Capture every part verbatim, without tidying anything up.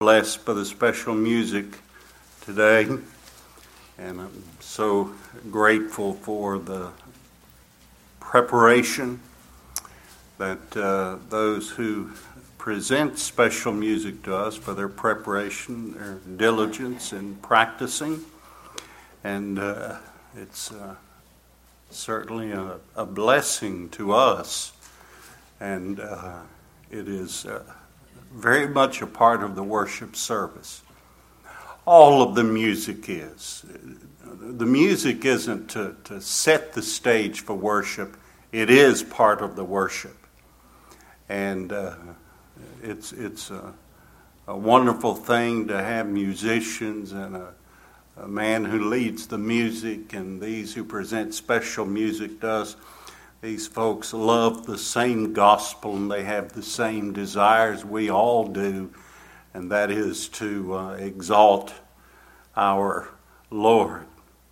Blessed by the special music today, and I'm so grateful for the preparation that uh, those who present special music to us, for their preparation, their diligence in practicing, and uh, it's uh, certainly a, a blessing to us, and uh, it is uh, very much a part of the worship service. All of the music is. The music isn't to, to set the stage for worship. It is part of the worship. And uh, it's it's a, a wonderful thing to have musicians and a, a man who leads the music and these who present special music to us. These folks love the same gospel and they have the same desires we all do, and that is to uh, exalt our Lord.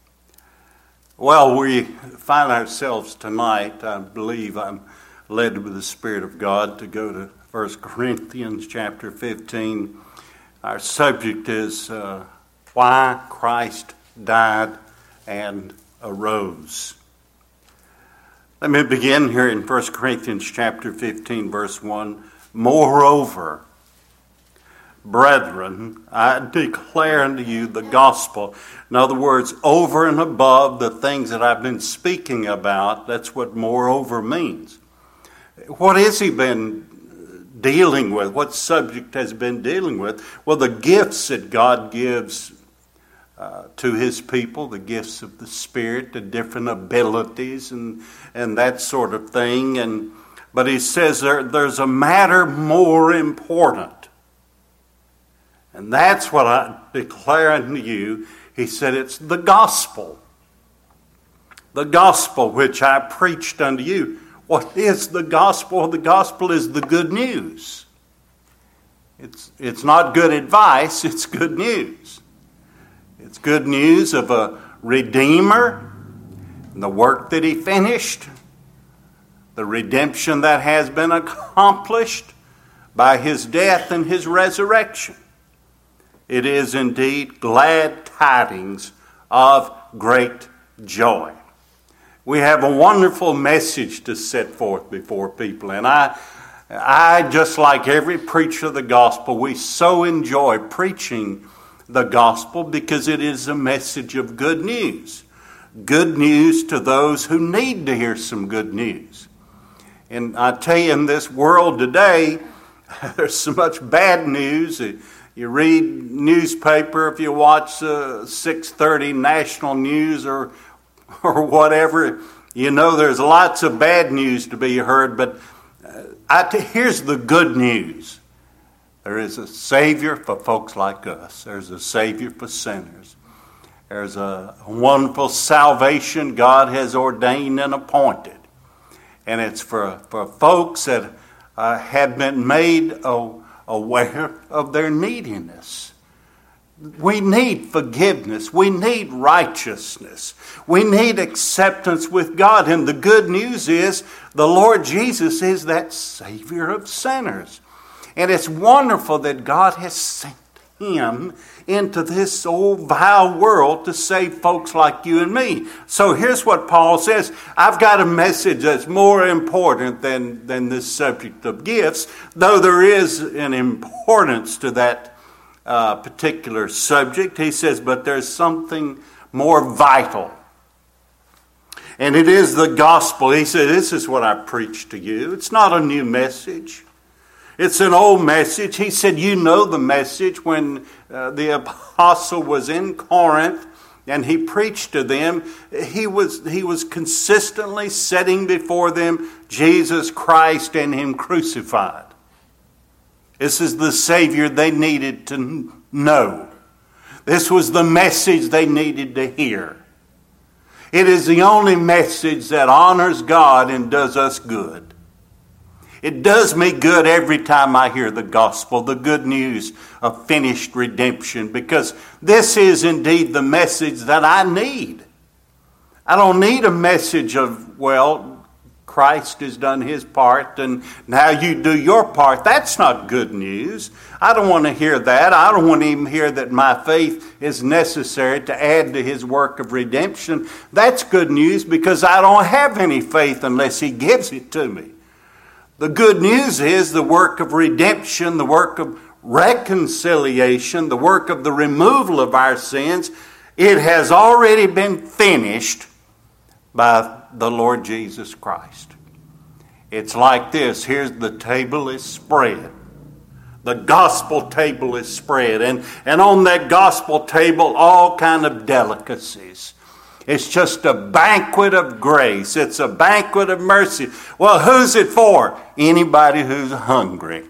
Well, we find ourselves tonight, I believe I'm led by the Spirit of God to go to First Corinthians chapter fifteen. Our subject is uh, why Christ died and arose. Let me begin here in First Corinthians chapter fifteen, verse one. Moreover, brethren, I declare unto you the gospel. In other words, over and above the things that I've been speaking about, that's what moreover means. What has he been dealing with? What subject has he been dealing with? Well, the gifts that God gives Uh, to his people, the gifts of the Spirit, the different abilities and and that sort of thing. And but he says there, there's a matter more important. And that's what I declare unto you. He said it's the gospel. The gospel which I preached unto you. What is the gospel? The gospel is the good news. It's it's not good advice, it's good news. It's good news of a Redeemer and the work that he finished, the redemption that has been accomplished by his death and his resurrection. It is indeed glad tidings of great joy. We have a wonderful message to set forth before people, and I, I just like every preacher of the gospel, we so enjoy preaching the gospel because it is a message of good news. Good news to those who need to hear some good news. And I tell you, in this world today, there's so much bad news. You read newspaper, if you watch uh, six thirty national news or or whatever, you know there's lots of bad news to be heard. But uh, I t- here's the good news. There is a Savior for folks like us. There's a Savior for sinners. There's a wonderful salvation God has ordained and appointed. And it's for, for folks that uh, have been made uh, aware of their neediness. We need forgiveness. We need righteousness. We need acceptance with God. And the good news is the Lord Jesus is that Savior of sinners. And it's wonderful that God has sent him into this old vile world to save folks like you and me. So here's what Paul says. I've got a message that's more important than, than this subject of gifts, though there is an importance to that uh, particular subject. He says, but there's something more vital. And it is the gospel. He said, this is what I preach to you. It's not a new message. It's an old message. He said, you know the message when uh, the apostle was in Corinth and he preached to them. He was, he was consistently setting before them Jesus Christ and him crucified. This is the Savior they needed to know. This was the message they needed to hear. It is the only message that honors God and does us good. It does me good every time I hear the gospel, the good news of finished redemption, because this is indeed the message that I need. I don't need a message of, well, Christ has done his part and now you do your part. That's not good news. I don't want to hear that. I don't want to even hear that my faith is necessary to add to his work of redemption. That's good news because I don't have any faith unless he gives it to me. The good news is the work of redemption, the work of reconciliation, the work of the removal of our sins. It has already been finished by the Lord Jesus Christ. It's like this. Here's the table is spread. The gospel table is spread. And, and on that gospel table, all kind of delicacies. It's just a banquet of grace. It's a banquet of mercy. Well, who's it for? Anybody who's hungry.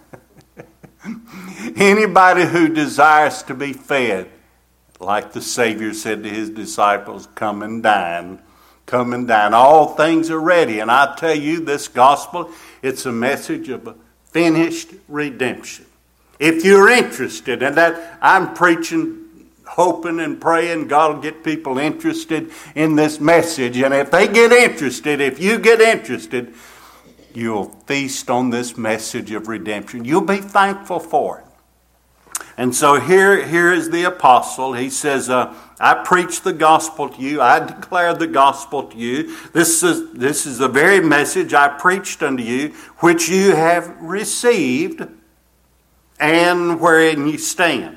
Anybody who desires to be fed. Like the Savior said to his disciples, come and dine. Come and dine. All things are ready. And I tell you, this gospel, it's a message of a finished redemption. If you're interested in that, I'm preaching, hoping and praying God will get people interested in this message. And if they get interested, if you get interested, you'll feast on this message of redemption. You'll be thankful for it. And so here, here is the apostle. He says, uh, I preach the gospel to you. I declare the gospel to you. This is, this is the very message I preached unto you, which you have received and wherein you stand.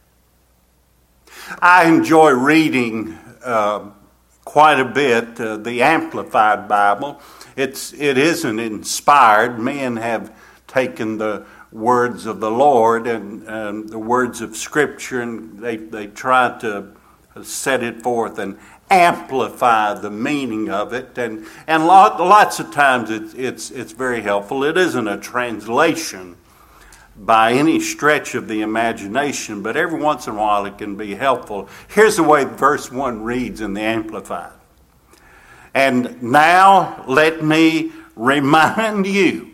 I enjoy reading uh, quite a bit uh, the Amplified Bible. It's, it isn't inspired. Men have taken the words of the Lord and um, the words of Scripture, and they, they try to set it forth and amplify the meaning of it. And and lot, lots of times it's, it's, it's very helpful. It isn't a translation by any stretch of the imagination, but every once in a while it can be helpful. Here's the way verse one reads in the Amplified. And now let me remind you,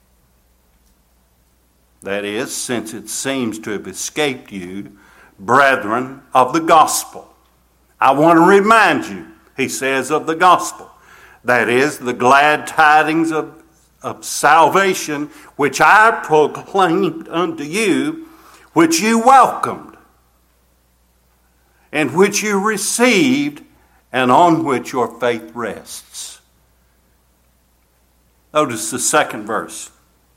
that is, since it seems to have escaped you, brethren, of the gospel. I want to remind you, he says, of the gospel. That is, the glad tidings of, of salvation, which I proclaimed unto you, which you welcomed, and which you received, and on which your faith rests. Notice the second verse.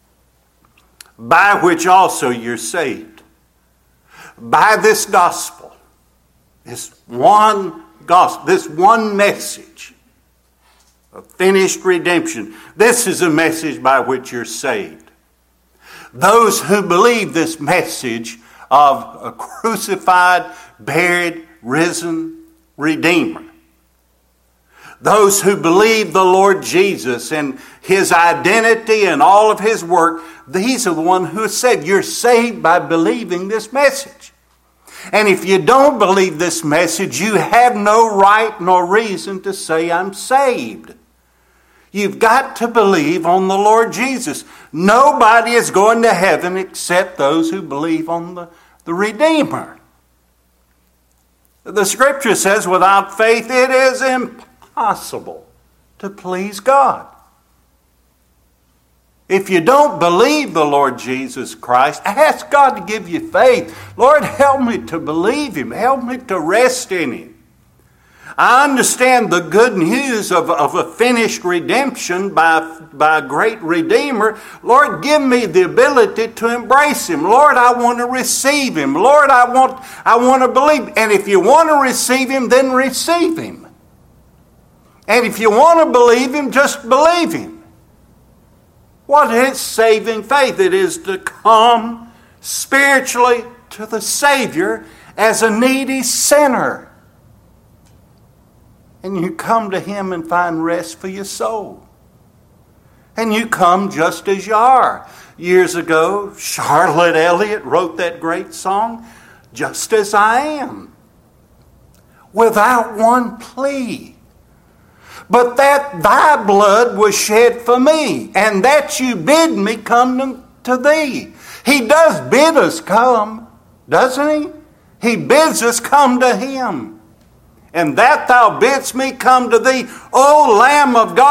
By which also you're saved. By this gospel, this one gospel, this one message of finished redemption, this is a message by which you're saved. Those who believe this message of a crucified, buried, risen Redeemer, those who believe the Lord Jesus and his identity and all of his work, these are the ones who are saved. You're saved by believing this message. And if you don't believe this message, you have no right nor reason to say, I'm saved. You've got to believe on the Lord Jesus. Nobody is going to heaven except those who believe on the, the Redeemer. The Scripture says, without faith it is impossible to please God. If you don't believe the Lord Jesus Christ, ask God to give you faith. Lord, help me to believe him. Help me to rest in him. I understand the good news of, of a finished redemption by, by a great Redeemer. Lord, give me the ability to embrace him. Lord, I want to receive him. Lord, I want, I want to believe. And if you want to receive him, then receive him. And if you want to believe him, just believe him. What is saving faith? It is to come spiritually to the Savior as a needy sinner. And you come to him and find rest for your soul. And you come just as you are. Years ago, Charlotte Elliott wrote that great song, Just As I Am, without one plea. But that thy blood was shed for me, and that you bid me come to thee. He does bid us come, doesn't he? He bids us come to him. And that thou bidst me come to thee, O Lamb of God,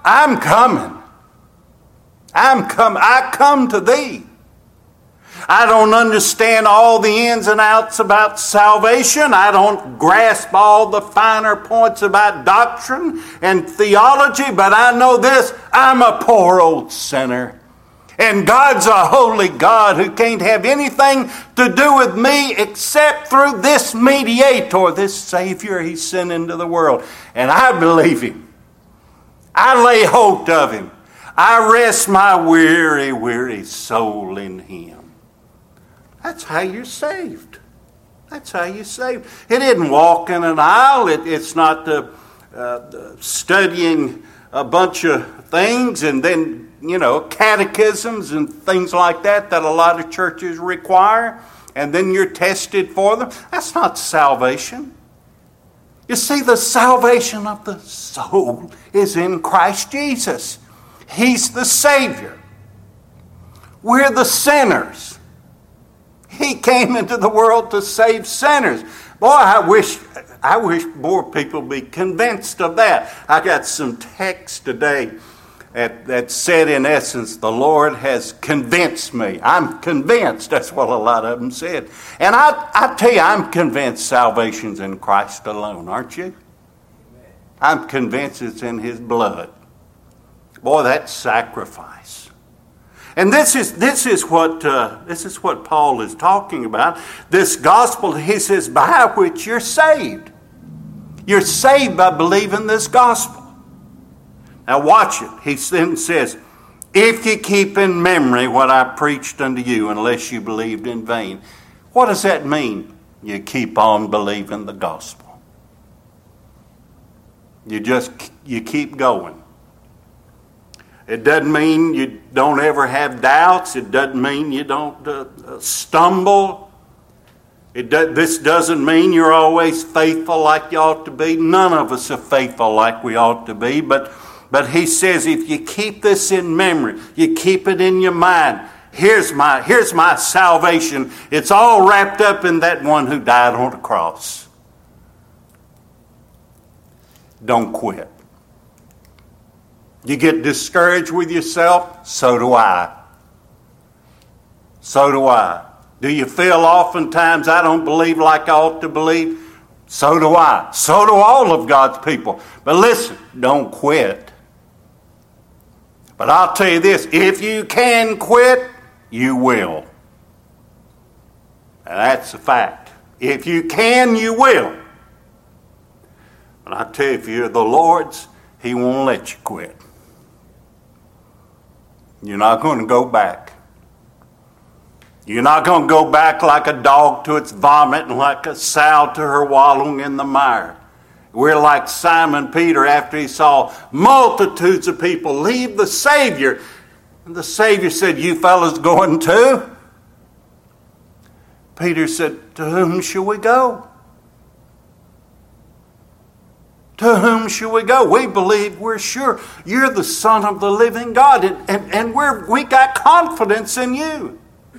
I'm coming. I'm come. I come to thee. I don't understand all the ins and outs about salvation. I don't grasp all the finer points about doctrine and theology, but I know this: I'm a poor old sinner. And God's a holy God who can't have anything to do with me except through this mediator, this Savior He sent into the world. And I believe Him. I lay hold of Him. I rest my weary, weary soul in Him. That's how you're saved. That's how you're saved. It isn't walking an aisle. It, it's not uh, uh, studying a bunch of things and then, you know, catechisms and things like that that a lot of churches require, and then you're tested for them. That's not salvation. You see, the salvation of the soul is in Christ Jesus. He's the Savior. We're the sinners. He came into the world to save sinners. Boy, I wish I wish more people be convinced of that. I got some text today that, that said, in essence, the Lord has convinced me. I'm convinced. That's what a lot of them said. And I, I tell you, I'm convinced salvation's in Christ alone, aren't you? I'm convinced it's in His blood. Boy, that sacrifice. And this is this is what uh, this is what Paul is talking about. This gospel, he says, by which you're saved. You're saved by believing this gospel. Now watch it. He then says, if you keep in memory what I preached unto you, unless you believed in vain. What does that mean? You keep on believing the gospel. You just you keep going. It doesn't mean you don't ever have doubts. It doesn't mean you don't uh, stumble. It do, this doesn't mean you're always faithful like you ought to be. None of us are faithful like we ought to be. But, but he says if you keep this in memory, you keep it in your mind. Here's my, here's my salvation. It's all wrapped up in that one who died on the cross. Don't quit. You get discouraged with yourself? So do I. So do I. Do you feel oftentimes I don't believe like I ought to believe? So do I. So do all of God's people. But listen, don't quit. But I'll tell you this, if you can quit, you will. And that's a fact. If you can, you will. But I tell you, if you're the Lord's, He won't let you quit. You're not going to go back. You're not going to go back like a dog to its vomit and like a sow to her wallowing in the mire. We're like Simon Peter after he saw multitudes of people leave the Savior. And the Savior said, you fellas going too? Peter said, to whom shall we go? To whom shall we go? We believe, we're sure you're the Son of the living God, and, and, and we're, we got confidence in you.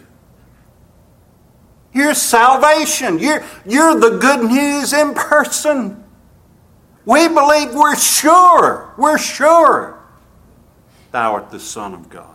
You're salvation. You're, you're the good news in person. We believe, we're sure, we're sure thou art the Son of God.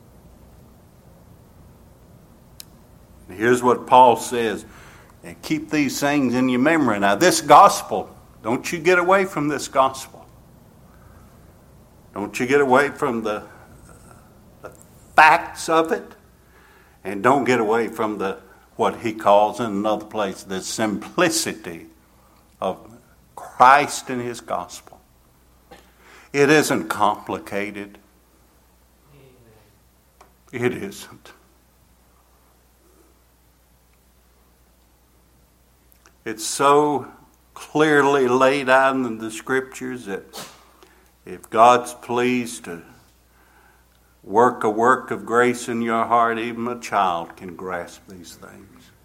And here's what Paul says, and keep these things in your memory. Now this gospel, don't you get away from this gospel. Don't you get away from the, the facts of it. And don't get away from the what he calls in another place the simplicity of Christ and His gospel. It isn't complicated. It isn't. It's so clearly laid out in the Scriptures that if God's pleased to work a work of grace in your heart, even a child can grasp these things.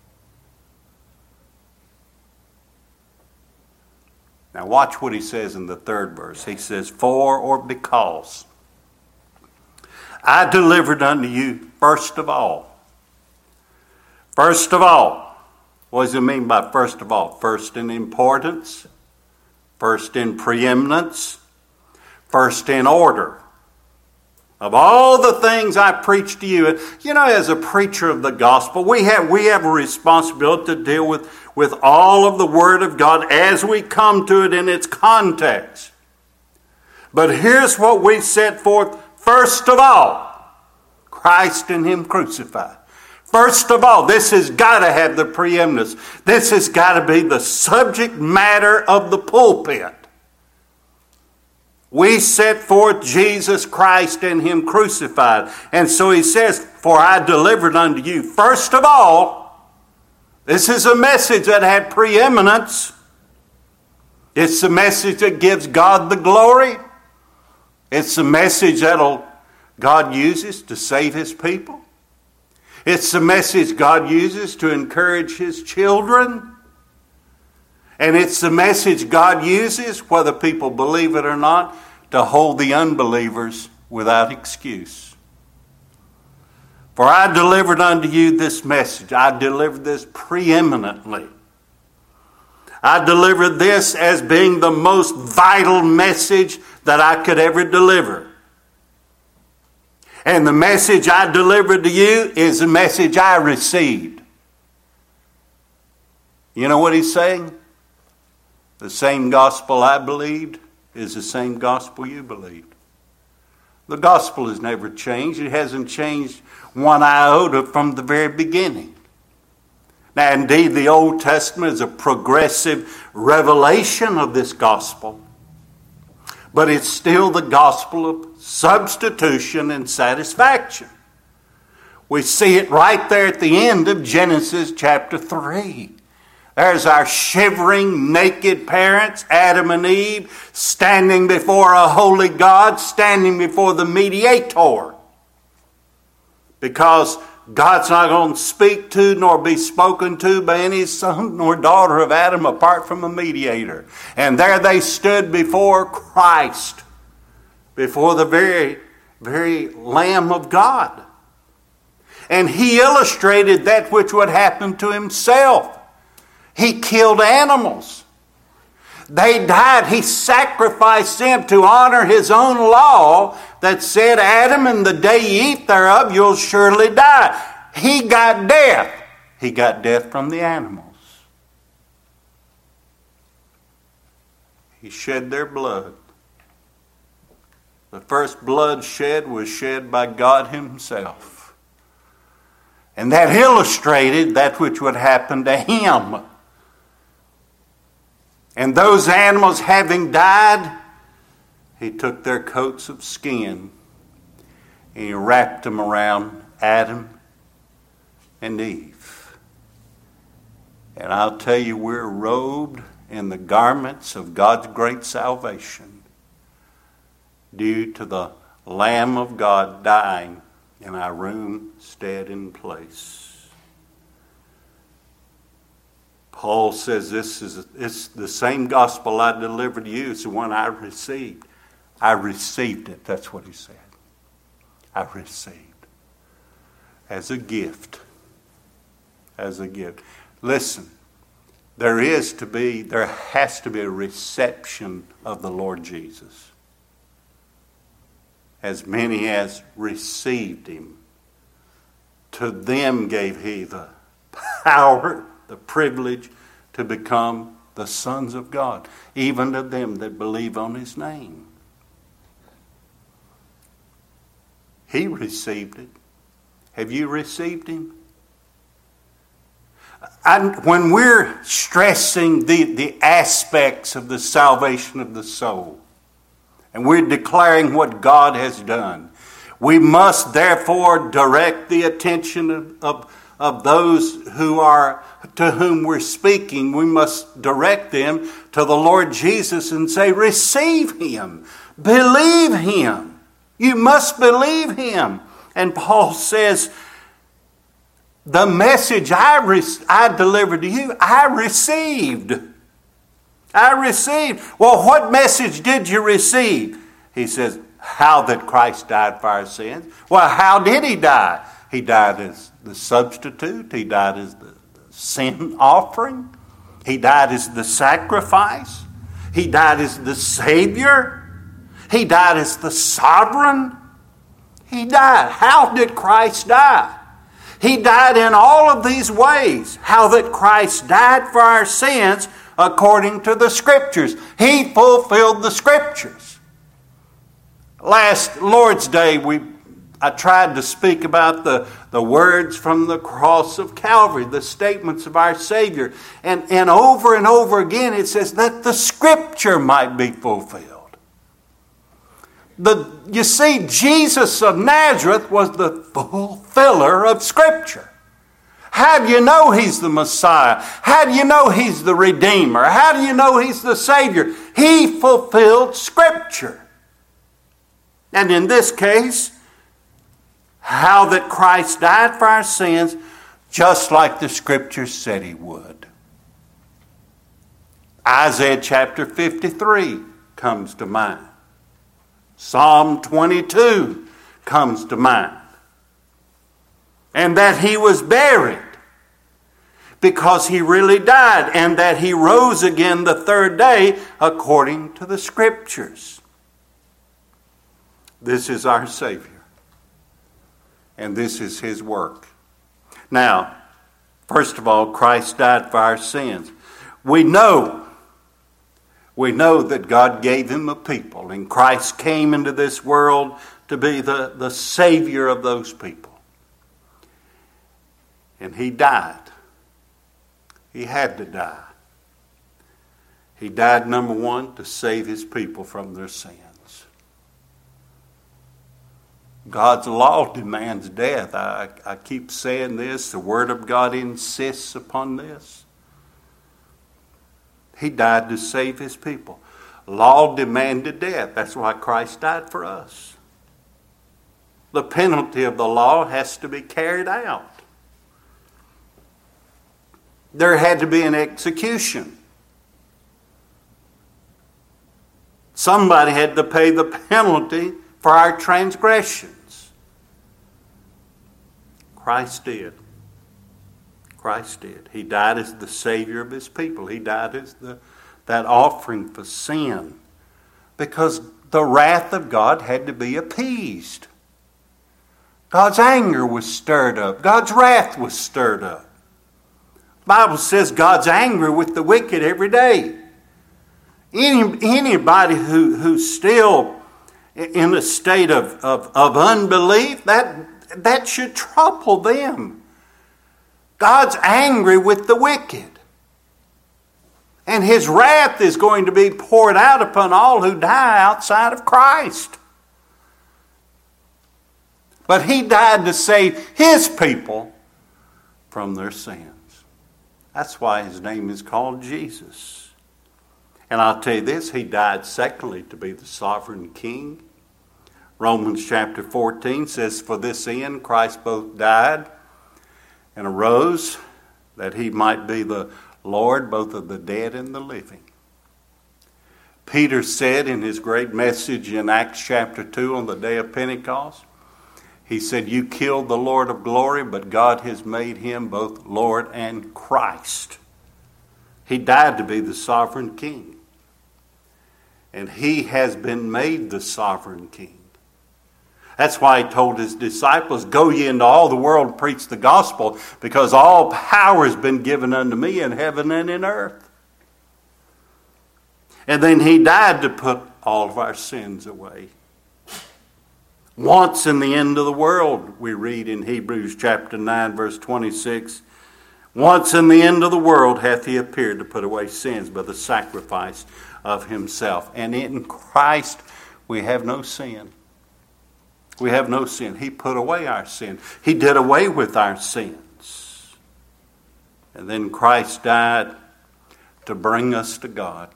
Now watch what he says in the third verse. He says, for or because I delivered unto you first of all. First of all. What does it mean by first of all? First in importance, first in preeminence, first in order. Of all the things I preach to you, you know, as a preacher of the gospel, we have we have a responsibility to deal with, with all of the Word of God as we come to it in its context. But here's what we set forth first of all: Christ and Him crucified. First of all, this has got to have the preeminence. This has got to be the subject matter of the pulpit. We set forth Jesus Christ and Him crucified. And so he says, for I delivered unto you, first of all, this is a message that had preeminence. It's the message that gives God the glory. It's the message that God uses to save His people. It's the message God uses to encourage His children. And it's the message God uses, whether people believe it or not, to hold the unbelievers without excuse. For I delivered unto you this message. I delivered this preeminently. I delivered this as being the most vital message that I could ever deliver. And the message I delivered to you is the message I received. You know what he's saying? The same gospel I believed is the same gospel you believed. The gospel has never changed. It hasn't changed one iota from the very beginning. Now, indeed, the Old Testament is a progressive revelation of this gospel. But it's still the gospel of substitution and satisfaction. We see it right there at the end of Genesis chapter three. There's our shivering, naked parents, Adam and Eve, standing before a holy God, standing before the mediator. Because God's not going to speak to nor be spoken to by any son nor daughter of Adam apart from a mediator. And there they stood before Christ, before the very, very Lamb of God. And He illustrated that which would happen to Himself. He killed animals. They died. He sacrificed them to honor His own law that said, Adam, in the day you eat thereof, you'll surely die. He got death. He got death from the animals. He shed their blood. The first blood shed was shed by God Himself. And that illustrated that which would happen to Him. And those animals having died, He took their coats of skin and He wrapped them around Adam and Eve. And I'll tell you, we're robed in the garments of God's great salvation due to the Lamb of God dying in our room, stead, and place. Paul says this is it's the same gospel I delivered to you. It's the one I received. I received it. That's what he said. I received. As a gift. As a gift. Listen, there is to be, there has to be a reception of the Lord Jesus. As many as received Him, to them gave He the power, the privilege to become the sons of God, even to them that believe on His name. He received it. Have you received Him? I, when we're stressing the, the aspects of the salvation of the soul, and we're declaring what God has done, we must therefore direct the attention of, of of those who are to whom we're speaking. We must direct them to the Lord Jesus and say, receive Him, believe Him. You must believe Him. And Paul says, the message I, re- I delivered to you, I received. I received. Well, what message did you receive? He says, how that Christ died for our sins. Well, how did He die? He died as the substitute. He died as the, the sin offering. He died as the sacrifice. He died as the Savior. He died as the sovereign. He died. How did Christ die? He died in all of these ways. How that Christ died for our sins according to the Scriptures. He fulfilled the Scriptures. Last Lord's Day, we I tried to speak about the, the words from the cross of Calvary, the statements of our Savior. And, and over and over again it says that the Scripture might be fulfilled. The, you see, Jesus of Nazareth was the fulfiller of Scripture. How do you know He's the Messiah? How do you know He's the Redeemer? How do you know He's the Savior? He fulfilled Scripture. And in this case, how that Christ died for our sins, just like the Scriptures said He would. Isaiah chapter fifty-three comes to mind. Psalm twenty-two comes to mind. And that He was buried because He really died, and that He rose again the third day according to the Scriptures. This is our Savior. And this is His work. Now, first of all, Christ died for our sins. We know, we know that God gave Him a people, and Christ came into this world to be the, the Savior of those people. And He died. He had to die. He died, number one, to save His people from their sins. God's law demands death. I, I keep saying this. The Word of God insists upon this. He died to save His people. Law demanded death. That's why Christ died for us. The penalty of the law has to be carried out. There had to be an execution. Somebody had to pay the penalty for our transgressions. Christ did. Christ did. He died as the Savior of His people. He died as the, that offering for sin. Because the wrath of God had to be appeased. God's anger was stirred up. God's wrath was stirred up. The Bible says God's angry with the wicked every day. Any, anybody who, who's still in a state of, of, of unbelief, that, that should trouble them. God's angry with the wicked. And His wrath is going to be poured out upon all who die outside of Christ. But He died to save His people from their sins. That's why His name is called Jesus. And I'll tell you this, He died secondly to be the sovereign King. Romans chapter fourteen says, for this end Christ both died and arose, that He might be the Lord both of the dead and the living. Peter said in his great message in Acts chapter two on the day of Pentecost, he said, you killed the Lord of glory, but God has made Him both Lord and Christ. He died to be the sovereign King. And He has been made the sovereign King. That's why He told His disciples, go ye into all the world and preach the gospel, because all power has been given unto me in heaven and in earth. And then He died to put all of our sins away. Once in the end of the world, we read in Hebrews chapter nine, verse twenty-six, once in the end of the world hath He appeared to put away sins by the sacrifice of Himself. And in Christ we have no sin. We have no sin. He put away our sin. He did away with our sins. And then Christ died to bring us to God.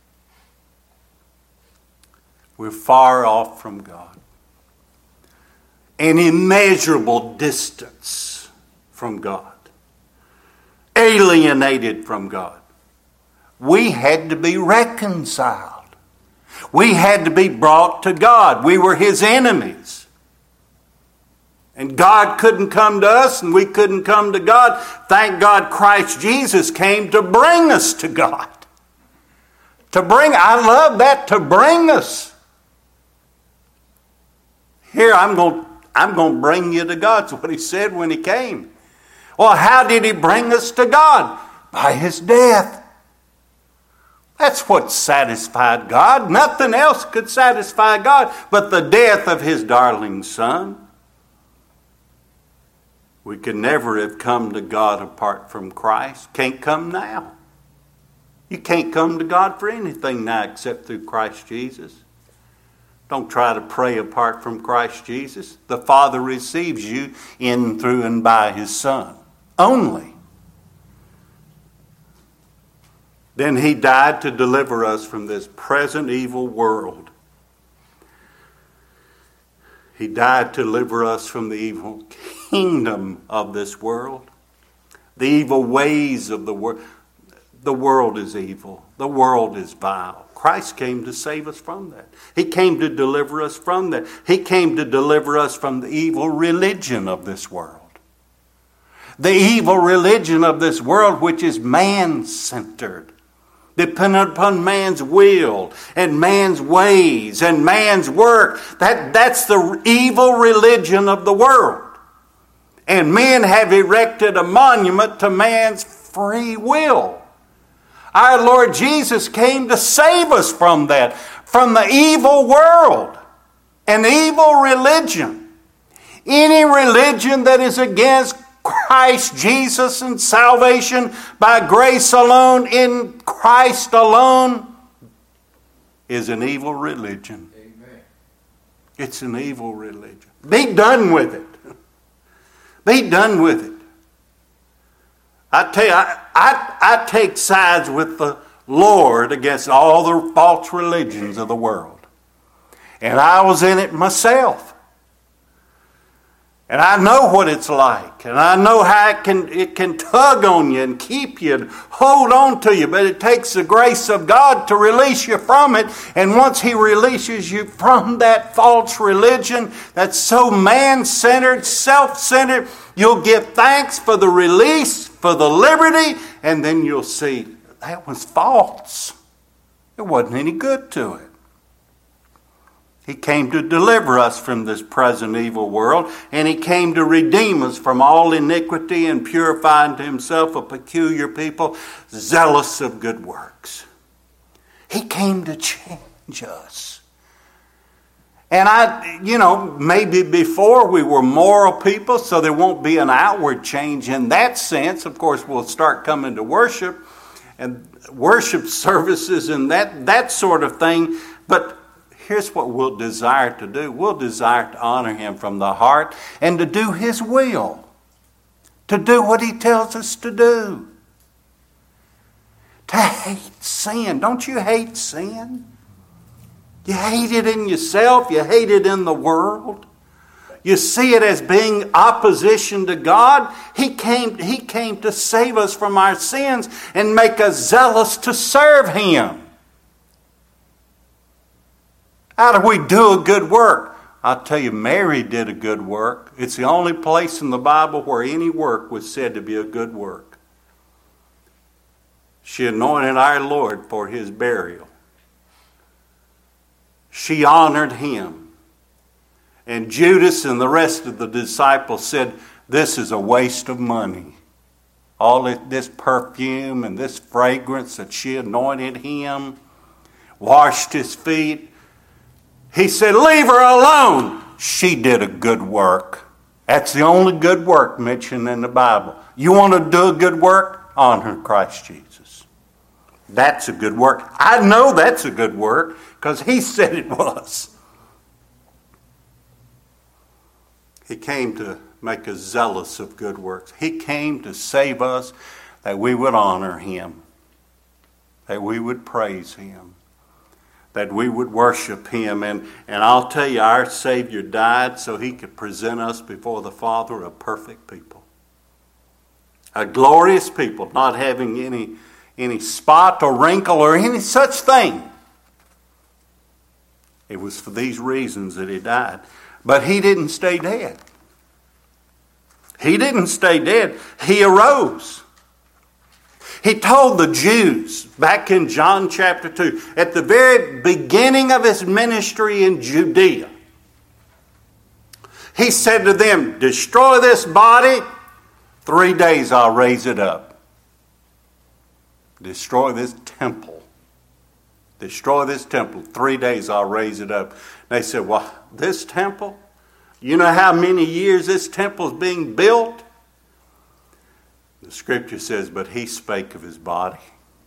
We're far off from God. An immeasurable distance from God. Alienated from God. We had to be reconciled. We had to be brought to God. We were His enemies. And God couldn't come to us and we couldn't come to God. Thank God Christ Jesus came to bring us to God. To bring, I love that, to bring us. Here, I'm going, I'm going to bring you to God. That's what he said when he came. Well, how did he bring us to God? By his death. That's what satisfied God. Nothing else could satisfy God but the death of his darling Son. We could never have come to God apart from Christ. Can't come now. You can't come to God for anything now except through Christ Jesus. Don't try to pray apart from Christ Jesus. The Father receives you in, through, and by his Son. Only. Then he died to deliver us from this present evil world. He died to deliver us from the evil kingdom of this world. The evil ways of the world. The world is evil. The world is vile. Christ came to save us from that. He came to deliver us from that. He came to deliver us from the evil religion of this world. The evil religion of this world, which is man-centered, dependent upon man's will and man's ways and man's work. That, that's the evil religion of the world. And men have erected a monument to man's free will. Our Lord Jesus came to save us from that, from the evil world and evil religion. Any religion that is against Christ Jesus and salvation by grace alone, in Christ alone, is an evil religion. Amen. It's an evil religion. Be done with it. Be done with it. I tell you, I, I, I take sides with the Lord against all the false religions of the world. And I was in it myself. And I know what it's like. And I know how it can, it can tug on you and keep you and hold on to you. But it takes the grace of God to release you from it. And once he releases you from that false religion that's so man-centered, self-centered, you'll give thanks for the release, for the liberty, and then you'll see that was false. There wasn't any good to it. He came to deliver us from this present evil world, and he came to redeem us from all iniquity and purify unto himself a peculiar people, zealous of good works. He came to change us. And I, you know, maybe before we were moral people, so there won't be an outward change in that sense. Of course, we'll start coming to worship and worship services and that, that sort of thing. But here's what we'll desire to do. We'll desire to honor him from the heart and to do his will. To do what he tells us to do. To hate sin. Don't you hate sin? You hate it in yourself. You hate it in the world. You see it as being opposition to God. He came, he came to save us from our sins and make us zealous to serve him. How do we do a good work? I'll tell you, Mary did a good work. It's the only place in the Bible where any work was said to be a good work. She anointed our Lord for his burial. She honored him. And Judas and the rest of the disciples said, this is a waste of money. All this perfume and this fragrance that she anointed him, washed his feet. He said, leave her alone. She did a good work. That's the only good work mentioned in the Bible. You want to do a good work? Honor Christ Jesus. That's a good work. I know that's a good work because he said it was. He came to make us zealous of good works. He came to save us that we would honor him, that we would praise him, that we would worship him. And, and I'll tell you, our Savior died so he could present us before the Father a perfect people. A glorious people, not having any, any spot or wrinkle or any such thing. It was for these reasons that he died. But he didn't stay dead. He didn't stay dead. He arose. He told the Jews back in John chapter two, at the very beginning of his ministry in Judea, He said to them, destroy this body, three days I'll raise it up. Destroy this temple. Destroy this temple, three days I'll raise it up. They said, well, this temple? You know how many years this temple is being built? The scripture says, but he spake of his body.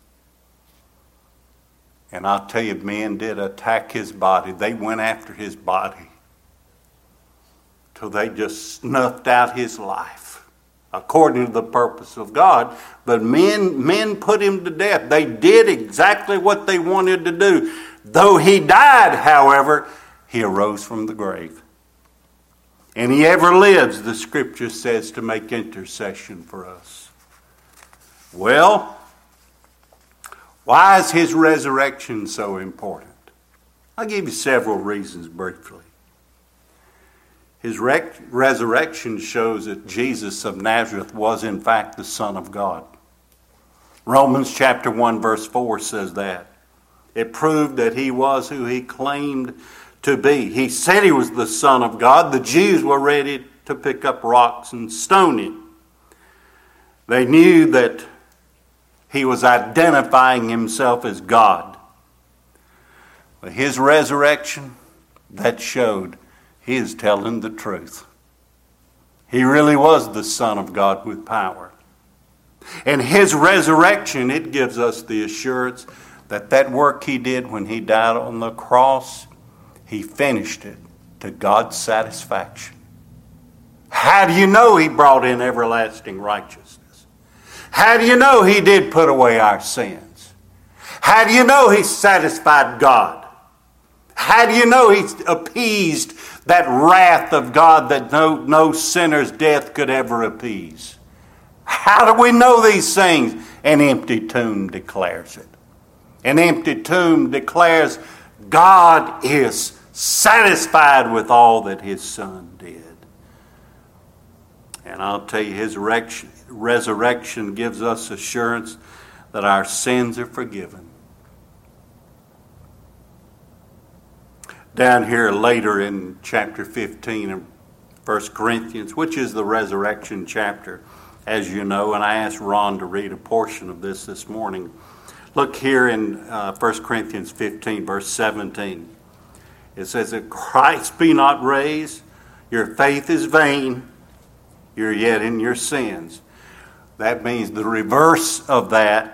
And I'll tell you, men did attack his body. They went after his body till they just snuffed out his life, according to the purpose of God. But men, men put him to death. They did exactly what they wanted to do. Though he died, however, he arose from the grave. And he ever lives, the scripture says, to make intercession for us. Well, why is his resurrection so important? I'll give you several reasons briefly. His rec- resurrection shows that Jesus of Nazareth was in fact the Son of God. Romans chapter one verse four says that. It proved that he was who he claimed to be. He said he was the Son of God. The Jews were ready to pick up rocks and stone him. They knew that he was identifying himself as God. But his resurrection, that showed he is telling the truth. He really was the Son of God with power. And his resurrection, it gives us the assurance that that work he did when he died on the cross, he finished it to God's satisfaction. How do you know he brought in everlasting righteousness? How do you know he did put away our sins? How do you know he satisfied God? How do you know he appeased that wrath of God that no, no sinner's death could ever appease? How do we know these things? An empty tomb declares it. An empty tomb declares God is satisfied with all that his Son did. And I'll tell you, his resurrection gives us assurance that our sins are forgiven. Down here later in chapter fifteen of First Corinthians, which is the resurrection chapter, as you know, and I asked Ron to read a portion of this this morning. Look here in uh, First Corinthians fifteen, verse seventeen. It says, if Christ be not raised, your faith is vain, you're yet in your sins. That means the reverse of that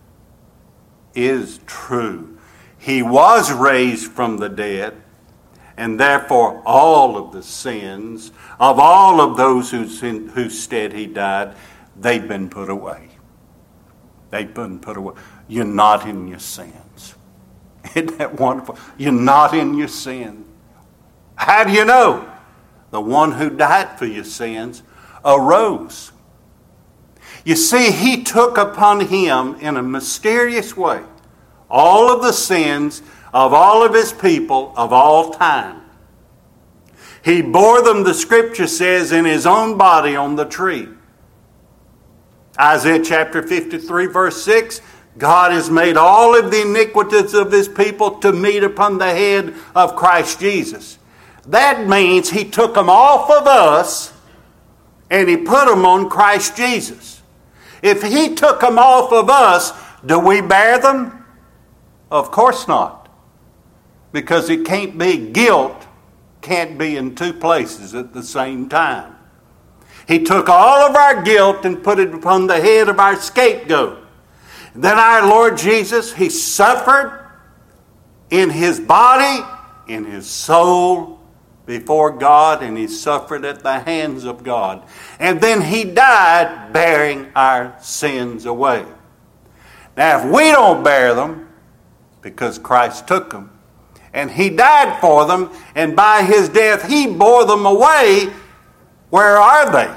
is true. He was raised from the dead, and therefore all of the sins of all of those whose, whose stead he died, they've been put away. They've been put away. You're not in your sins. Isn't that wonderful? You're not in your sin. How do you know? The one who died for your sins arose. You see, he took upon him in a mysterious way all of the sins of all of his people of all time. He bore them, the scripture says, in his own body on the tree. Isaiah chapter fifty-three verse six, God has made all of the iniquities of his people to meet upon the head of Christ Jesus. That means he took them off of us and he put them on Christ Jesus. If he took them off of us, do we bear them? Of course not. Because it can't be, guilt can't be in two places at the same time. He took all of our guilt and put it upon the head of our scapegoat. Then our Lord Jesus, he suffered in his body, in his soul, before God, and he suffered at the hands of God. And then he died bearing our sins away. Now, if we don't bear them, because Christ took them, and he died for them, and by his death he bore them away, where are they?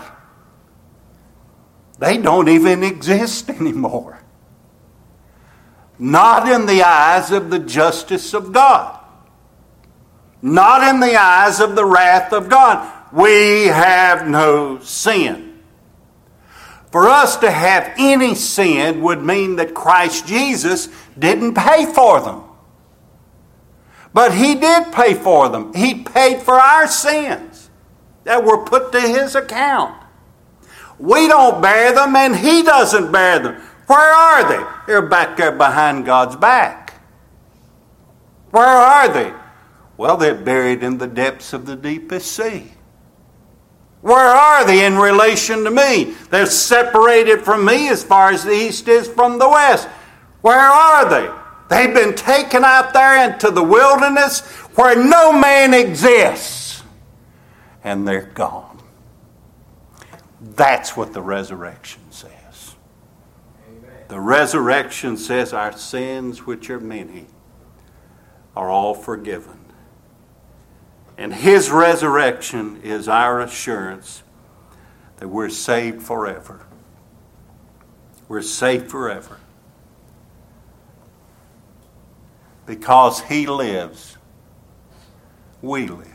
They don't even exist anymore. Not in the eyes of the justice of God. Not in the eyes of the wrath of God. We have no sin. For us to have any sin would mean that Christ Jesus didn't pay for them. But he did pay for them. He paid for our sins. that were put to his account. We don't bear them, and he doesn't bear them. Where are they? They're back there behind God's back. Where are they? Well, they're buried in the depths of the deepest sea. Where are they in relation to me? They're separated from me as far as the east is from the west. Where are they? They've been taken out there into the wilderness where no man exists. And they're gone. That's what the resurrection says. Amen. The resurrection says our sins, which are many, are all forgiven. And his resurrection is our assurance that we're saved forever. We're saved forever. Because he lives, we live.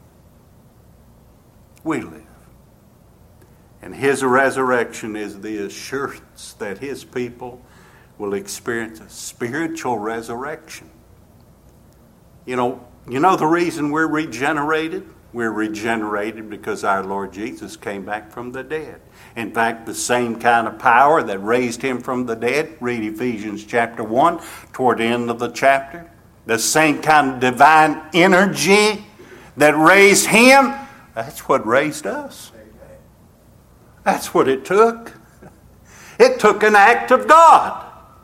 We live. And his resurrection is the assurance that his people will experience a spiritual resurrection. You know, you know the reason we're regenerated? We're regenerated because our Lord Jesus came back from the dead. In fact, the same kind of power that raised him from the dead, read Ephesians chapter one, toward the end of the chapter. The same kind of divine energy that raised him, that's what raised us. That's what it took. It took an act of God.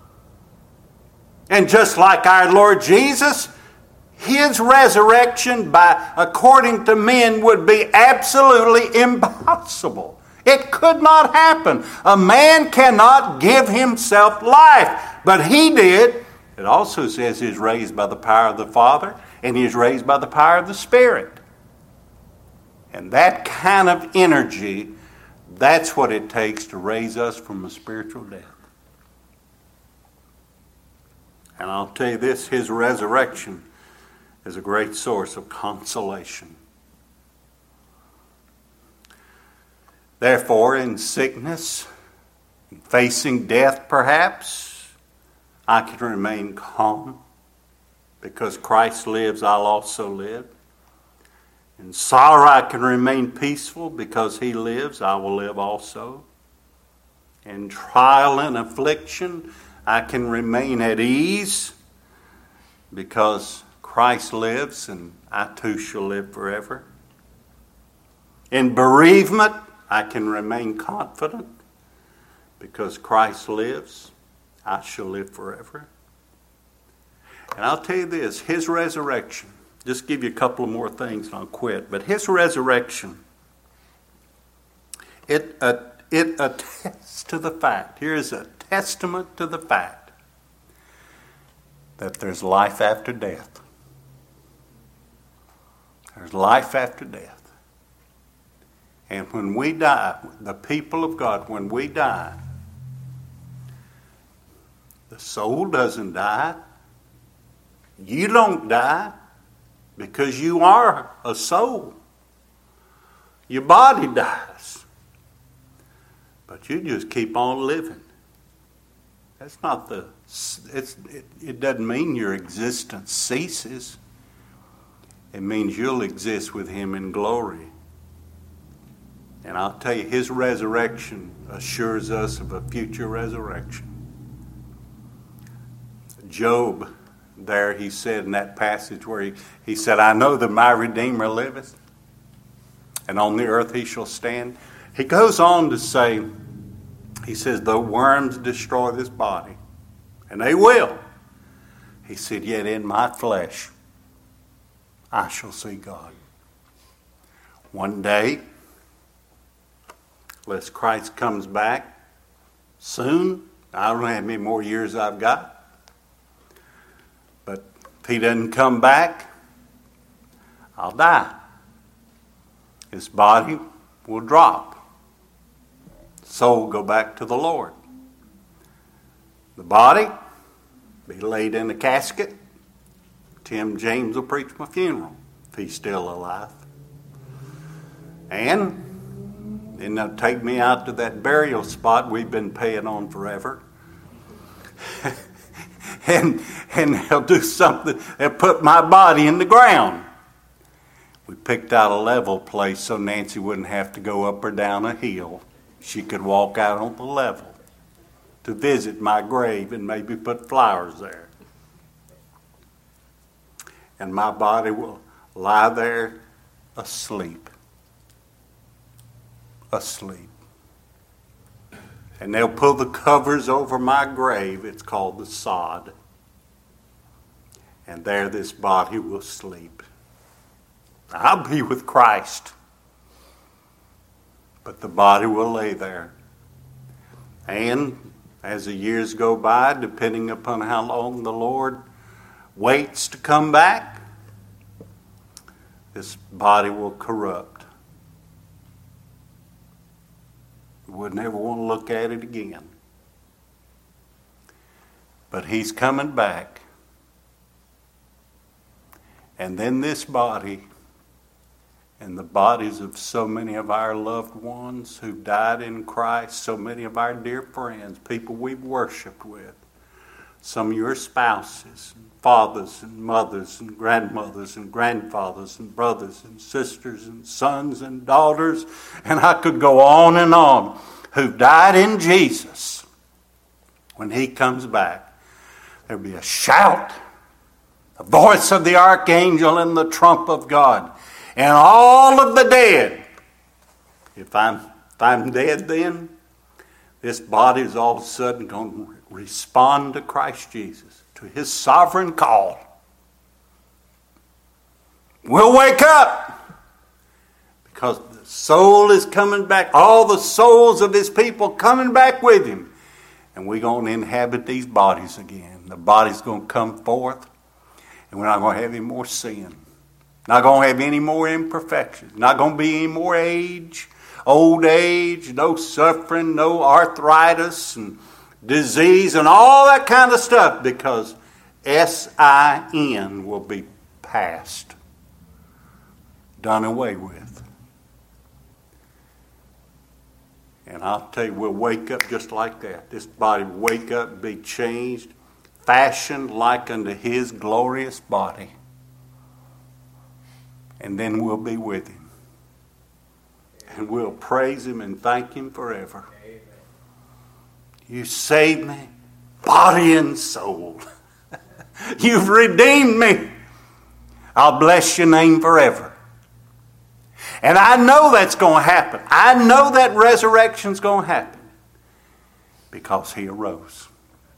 And just like our Lord Jesus, his resurrection, by according to men, would be absolutely impossible. It could not happen. A man cannot give himself life, but he did. It also says he's raised by the power of the Father, and he's raised by the power of the Spirit. And that kind of energy, that's what it takes to raise us from a spiritual death. And I'll tell you this, his resurrection is a great source of consolation. Therefore, in sickness, in facing death perhaps, I can remain calm. Because Christ lives, I'll also live. In sorrow, I can remain peaceful. Because he lives, I will live also. In trial and affliction, I can remain at ease. Because Christ lives, and I too shall live forever. In bereavement, I can remain confident. Because Christ lives, I shall live forever. And I'll tell you this, his resurrection, just give you a couple of more things and I'll quit. But his resurrection, it, uh, it attests to the fact, here is a testament to the fact that there's life after death. There's life after death. And when we die, the people of God, when we die, the soul doesn't die. You don't die because you are a soul. Your body dies. But you just keep on living. That's not the, it's, it, it doesn't mean your existence ceases. It means you'll exist with him in glory. And I'll tell you, his resurrection assures us of a future resurrection. Job, there he said in that passage where he, he said, I know that my Redeemer liveth, and on the earth he shall stand. He goes on to say, he says, though worms destroy this body, and they will, he said, yet in my flesh I shall see God. One day, unless Christ comes back soon, I don't know how many more years I've got, but if he doesn't come back, I'll die. His body will drop. Soul will go back to the Lord. The body be laid in a casket. Tim James will preach my funeral if he's still alive. And then they'll take me out to that burial spot we've been paying on forever. and and they'll do something. They'll put my body in the ground. We picked out a level place so Nancy wouldn't have to go up or down a hill. She could walk out on the level to visit my grave and maybe put flowers there. And my body will lie there asleep. Asleep. And they'll pull the covers over my grave. It's called the sod. And there this body will sleep. I'll be with Christ. But the body will lay there. And as the years go by, depending upon how long the Lord waits to come back, this body will corrupt. We would never want to look at it again. But He's coming back. And then this body and the bodies of so many of our loved ones who died in Christ, so many of our dear friends, people we've worshiped with, some of your spouses, and fathers and mothers and grandmothers and grandfathers and brothers and sisters and sons and daughters, and I could go on and on, who've died in Jesus. When He comes back, there'll be a shout, the voice of the archangel and the trump of God. And all of the dead, if I'm, if I'm dead then, this body is all of a sudden going to respond to Christ Jesus, to His sovereign call. We'll wake up because the soul is coming back. All the souls of His people coming back with Him. And we're going to inhabit these bodies again. The body's going to come forth, and we're not going to have any more sin. Not going to have any more imperfections. Not going to be any more age, old age, no suffering, no arthritis and disease and all that kind of stuff, because S I N will be past, done away with. And I'll tell you, we'll wake up just like that. This body will wake up, be changed, fashioned like unto His glorious body. And then we'll be with Him. And we'll praise Him and thank Him forever. Amen. You saved me, body and soul. You've redeemed me. I'll bless your name forever. And I know that's going to happen. I know that resurrection's going to happen. Because He arose.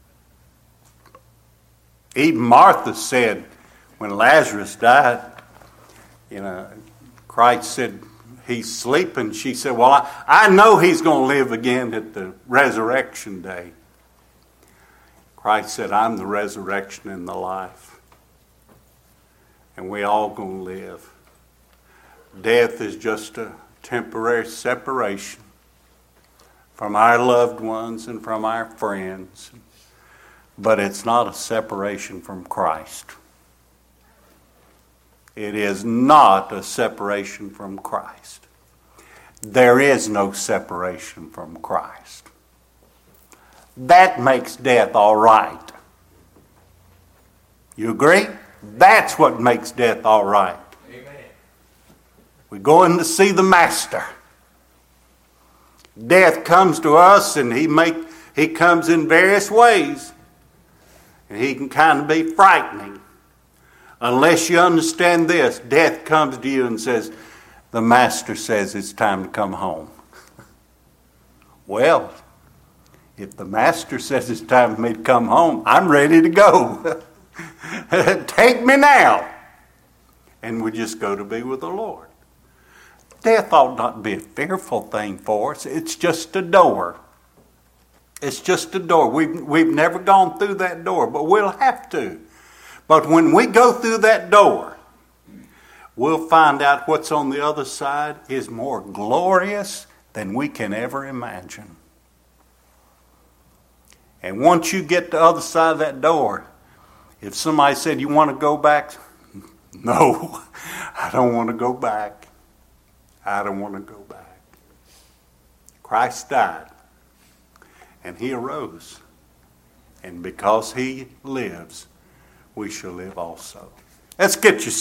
Even Martha said, when Lazarus died, you know, Christ said, He's sleeping. She said, well, I, I know He's going to live again at the resurrection day. Christ said, I'm the resurrection and the life. And we all going to live. Death is just a temporary separation from our loved ones and from our friends. But it's not a separation from Christ. It is not a separation from Christ. There is no separation from Christ. That makes death all right. You agree? That's what makes death all right. Amen. We go in to see the Master. Death comes to us, and he make he comes in various ways. And he can kind of be frightening. Unless you understand this, death comes to you and says, the Master says it's time to come home. Well, if the Master says it's time for me to come home, I'm ready to go. Take me now. And we just go to be with the Lord. Death ought not be a fearful thing for us. It's just a door. It's just a door. We've, we've never gone through that door, but we'll have to. But when we go through that door, we'll find out what's on the other side is more glorious than we can ever imagine. And once you get to the other side of that door, if somebody said, you want to go back? No, I don't want to go back. I don't want to go back. Christ died, and He arose. And because He lives, we shall live also. Let's get you